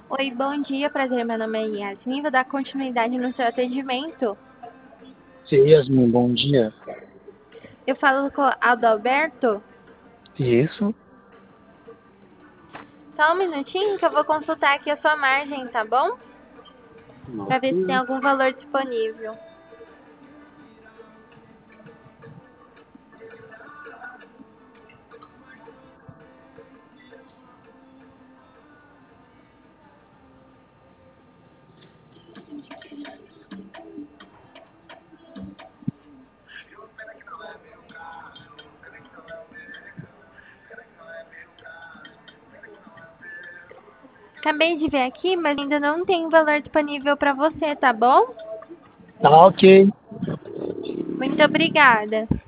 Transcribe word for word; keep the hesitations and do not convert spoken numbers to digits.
Oi, bom dia, prazer. Meu nome é Yasmin. Vou dar continuidade no seu atendimento. Sim, Yasmin, bom dia. Eu falo com o Adalberto. Isso? Só um minutinho que eu vou consultar aqui a sua margem, tá bom? Pra ver se tem Ok. algum valor disponível. Acabei de ver aqui, mas ainda não tem valor disponível pra você, tá bom? Tá ok. Muito obrigada.